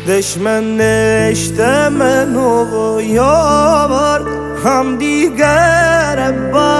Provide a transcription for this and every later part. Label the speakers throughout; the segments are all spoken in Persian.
Speaker 1: دشمن نشته منو یار هم دیگر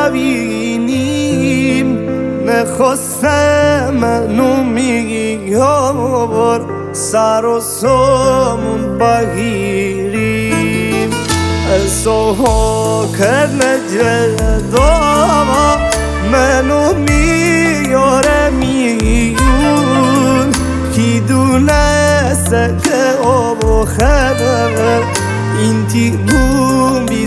Speaker 1: ببینیم نخسته منو میگی یار سر و سامون بگیریم سوها کرد جدا منو میاره میون کی دونسته که آب و خبر این تیمون بی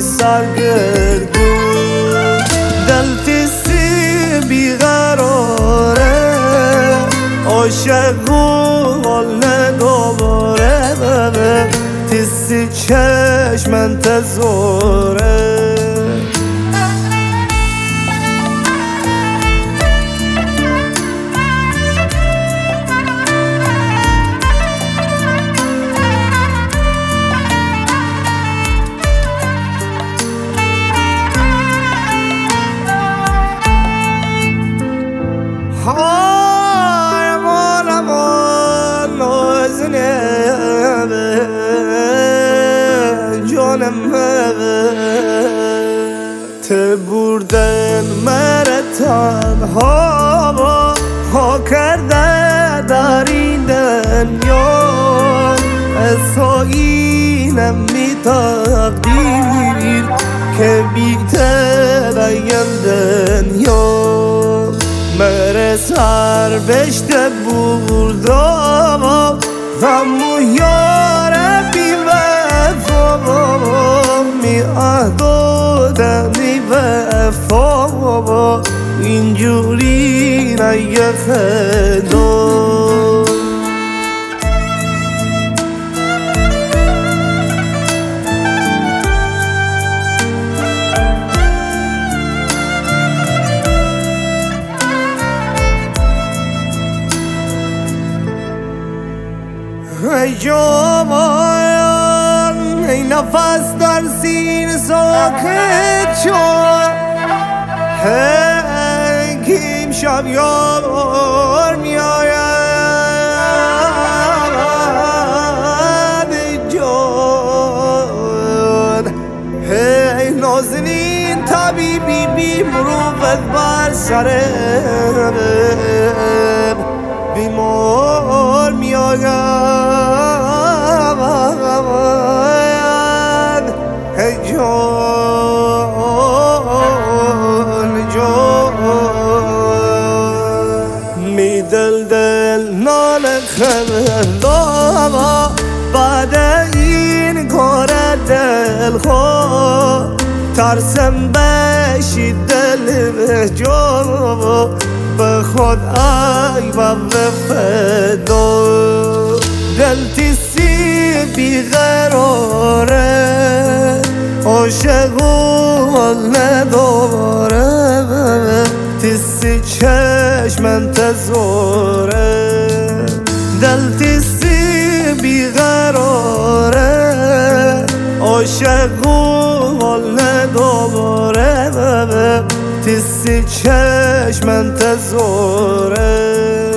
Speaker 1: سرگردون دلتیسی بیقراره عاشق و حال نداره تیسی چشم انتظاره ته بردن مره تنها ها کرده در این دنیا اصایینم می تقدیر که بیته بیم دنیا مره سر بشته بردم غمو یاره بی وفا می اهدادنی وفا اینجوری نیه خدا ای جوان ای نفس در سینه ساکت شد هی که امشب یار می آید ای جان هی نازنین طبیبی بی مروت بر سرم بیمار می آید ای جان جان می دل نال خبردار بعد این کار دل خود ترسم بشی دل به جا به خود ای و فدا دل تیسی بیقراره عاشق و حال نداره تیسی چشم انتظاره دل تیسی بیقراره عاشق و حال نداره تیسی چشم انتظاره